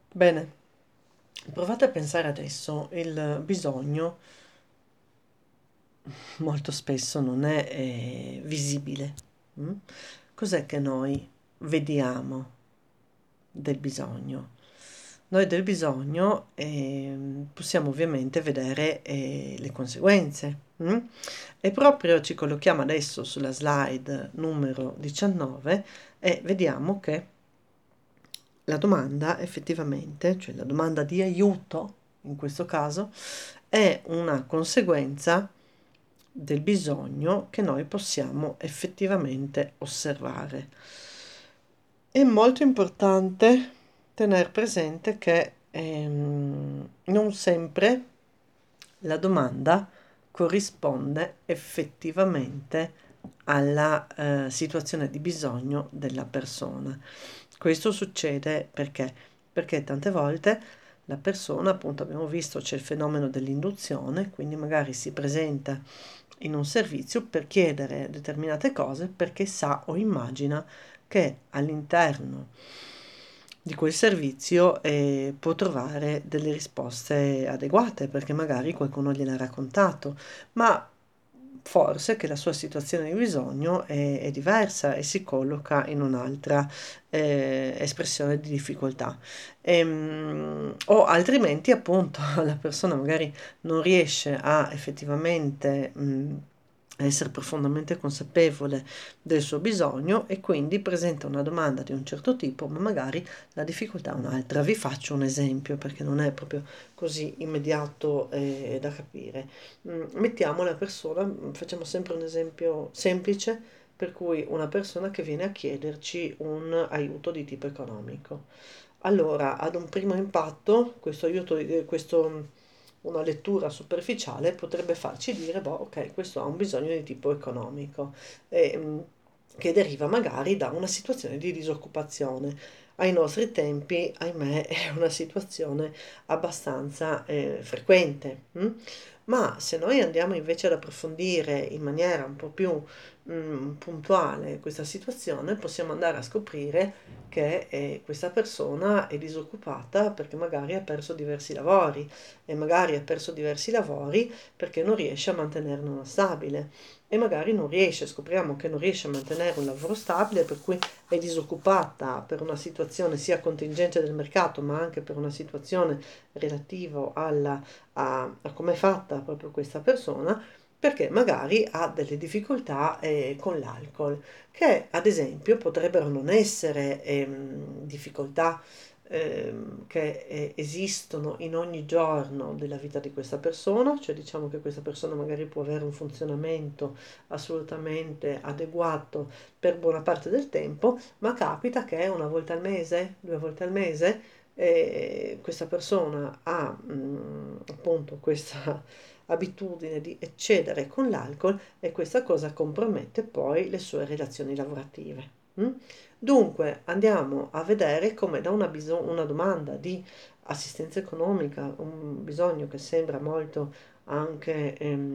Bene, provate a pensare adesso, il bisogno molto spesso non è visibile. Mm? Cos'è che noi vediamo del bisogno? Noi del bisogno possiamo ovviamente vedere le conseguenze. E proprio ci collochiamo adesso sulla slide numero 19 e vediamo che la domanda effettivamente, cioè la domanda di aiuto in questo caso, è una conseguenza del bisogno che noi possiamo effettivamente osservare. È molto importante tenere presente che non sempre la domanda corrisponde effettivamente alla situazione di bisogno della persona. Questo succede perché? Perché tante volte la persona, appunto abbiamo visto c'è il fenomeno dell'induzione, quindi magari si presenta in un servizio per chiedere determinate cose perché sa o immagina che all'interno di quel servizio può trovare delle risposte adeguate perché magari qualcuno gliel'ha raccontato, ma forse che la sua situazione di bisogno è diversa e si colloca in un'altra espressione di difficoltà. O altrimenti, appunto, la persona magari non riesce a effettivamente essere profondamente consapevole del suo bisogno e quindi presenta una domanda di un certo tipo, ma magari la difficoltà è un'altra. Vi faccio un esempio perché non è proprio così immediato da capire. Mettiamo la persona, facciamo sempre un esempio semplice, per cui una persona che viene a chiederci un aiuto di tipo economico. Allora, ad un primo impatto, questo aiuto, una lettura superficiale potrebbe farci dire, boh, ok, questo ha un bisogno di tipo economico, che deriva magari da una situazione di disoccupazione. Ai nostri tempi, ahimè, è una situazione abbastanza frequente. Ma se noi andiamo invece ad approfondire in maniera un po' più puntuale questa situazione, possiamo andare a scoprire che questa persona è disoccupata perché magari ha perso diversi lavori e magari ha perso diversi lavori perché non riesce a mantenerne uno stabile e magari non riesce, scopriamo che non riesce a mantenere un lavoro stabile per cui è disoccupata per una situazione sia contingente del mercato ma anche per una situazione relativa a come è fatta proprio questa persona perché magari ha delle difficoltà con l'alcol, che ad esempio potrebbero non essere difficoltà che esistono in ogni giorno della vita di questa persona, cioè diciamo che questa persona magari può avere un funzionamento assolutamente adeguato per buona parte del tempo, ma capita che una volta al mese, due volte al mese, questa persona ha appunto questa abitudine di eccedere con l'alcol e questa cosa compromette poi le sue relazioni lavorative. Dunque andiamo a vedere come da una domanda di assistenza economica, un bisogno che sembra molto anche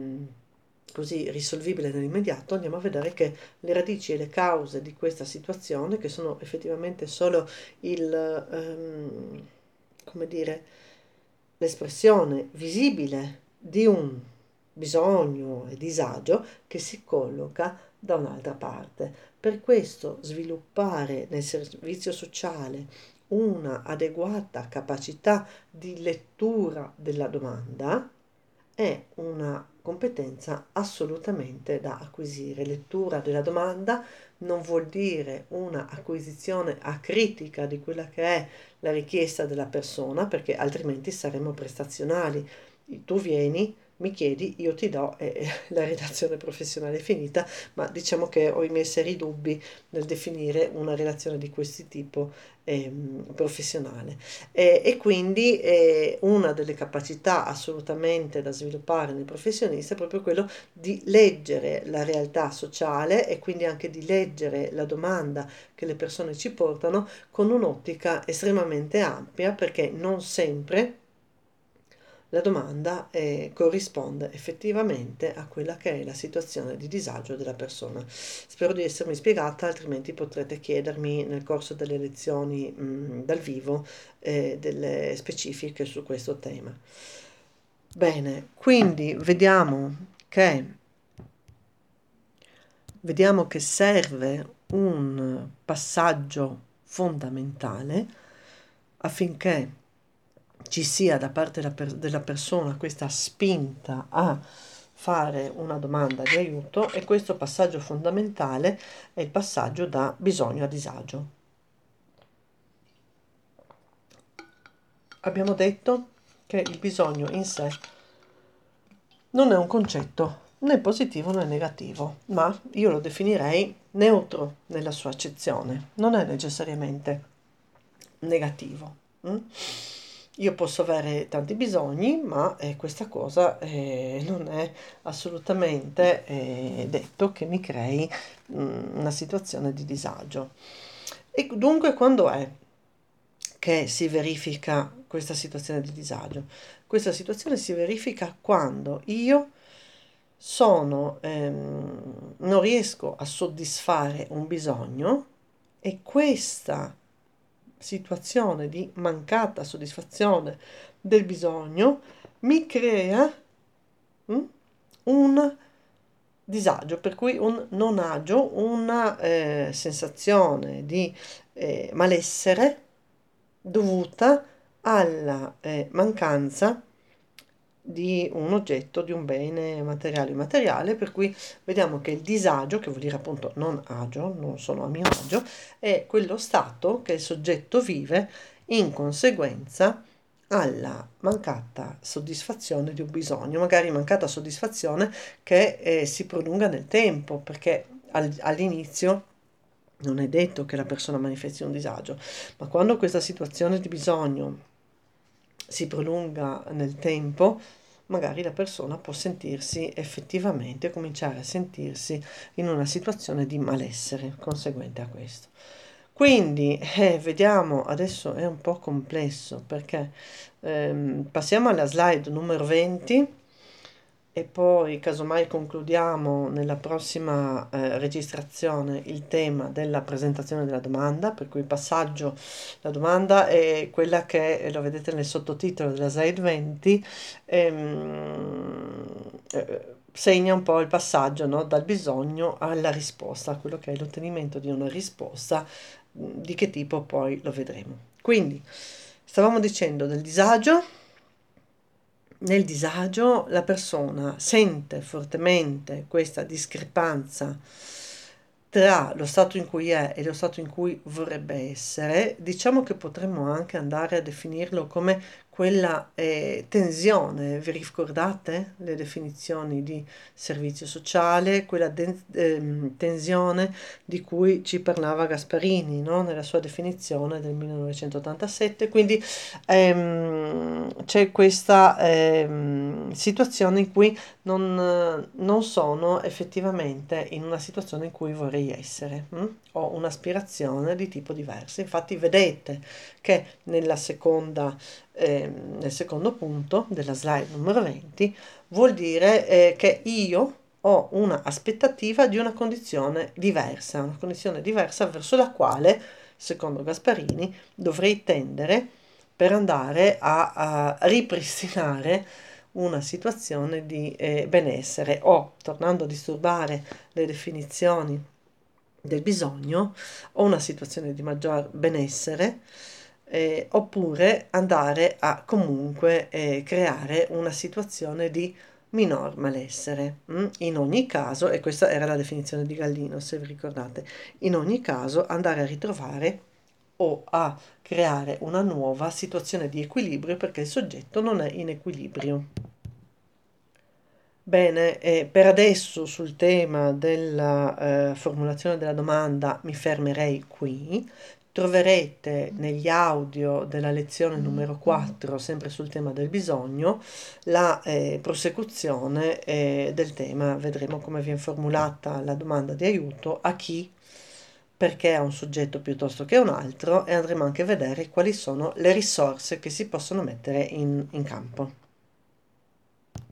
così risolvibile nell'immediato, andiamo a vedere che le radici e le cause di questa situazione, che sono effettivamente solo come dire, l'espressione visibile di un bisogno e disagio che si colloca da un'altra parte. Per questo sviluppare nel servizio sociale una adeguata capacità di lettura della domanda è una competenza assolutamente da acquisire. Lettura della domanda non vuol dire una acquisizione acritica di quella che è la richiesta della persona, perché altrimenti saremmo prestazionali. Tu vieni, mi chiedi, io ti do e la relazione professionale è finita, ma diciamo che ho i miei seri dubbi nel definire una relazione di questo tipo professionale. E quindi una delle capacità assolutamente da sviluppare nel professionista è proprio quello di leggere la realtà sociale e quindi anche di leggere la domanda che le persone ci portano con un'ottica estremamente ampia, perché non sempre la domanda corrisponde effettivamente a quella che è la situazione di disagio della persona. Spero di essermi spiegata, altrimenti potrete chiedermi nel corso delle lezioni dal vivo delle specifiche su questo tema. Bene, quindi vediamo che serve un passaggio fondamentale affinché ci sia da parte della persona questa spinta a fare una domanda di aiuto, e questo passaggio fondamentale è il passaggio da bisogno a disagio. Abbiamo detto che il bisogno in sé non è un concetto né positivo né negativo, ma io lo definirei neutro nella sua accezione, non è necessariamente negativo. Io posso avere tanti bisogni, ma questa cosa non è assolutamente detto che mi crei una situazione di disagio. E dunque, quando è che si verifica questa situazione di disagio? Questa situazione si verifica quando io non riesco a soddisfare un bisogno, e questa situazione di mancata soddisfazione del bisogno mi crea un disagio, per cui un non agio, una sensazione di malessere dovuta alla mancanza di un oggetto, di un bene materiale o immateriale, per cui vediamo che il disagio, che vuol dire appunto non agio, non sono a mio agio, è quello stato che il soggetto vive in conseguenza alla mancata soddisfazione di un bisogno, magari mancata soddisfazione che si prolunga nel tempo, perché all'inizio non è detto che la persona manifesti un disagio, ma quando questa situazione di bisogno si prolunga nel tempo, magari la persona può sentirsi effettivamente, cominciare a sentirsi in una situazione di malessere conseguente a questo. Quindi, vediamo, adesso è un po' complesso perché passiamo alla slide numero 20 e poi casomai concludiamo nella prossima registrazione il tema della presentazione della domanda, per cui il passaggio, la domanda è quella che lo vedete nel sottotitolo della slide 20, segna un po' il passaggio, no, dal bisogno alla risposta, quello che è l'ottenimento di una risposta, di che tipo poi lo vedremo. Quindi stavamo dicendo del disagio. Nel disagio la persona sente fortemente questa discrepanza tra lo stato in cui è e lo stato in cui vorrebbe essere. Diciamo che potremmo anche andare a definirlo come quella tensione. Vi ricordate le definizioni di servizio sociale? Quella tensione di cui ci parlava Gasparini, no? Nella sua definizione del 1987. Quindi c'è questa situazione in cui non sono effettivamente in una situazione in cui vorrei essere. Ho un'aspirazione di tipo diverso. Infatti vedete che nel secondo punto della slide numero 20 vuol dire che io ho una aspettativa di una condizione diversa verso la quale, secondo Gasparini, dovrei tendere per andare a ripristinare una situazione di benessere, o, tornando a disturbare le definizioni del bisogno, o una situazione di maggior benessere, oppure andare a comunque creare una situazione di minor malessere. In ogni caso, e questa era la definizione di Gallino, se vi ricordate, in ogni caso andare a ritrovare o a creare una nuova situazione di equilibrio, perché il soggetto non è in equilibrio. Bene, per adesso sul tema della formulazione della domanda mi fermerei qui. Troverete negli audio della lezione numero 4, sempre sul tema del bisogno, la prosecuzione del tema. Vedremo come viene formulata la domanda di aiuto, a chi, perché a un soggetto piuttosto che a un altro, e andremo anche a vedere quali sono le risorse che si possono mettere in campo.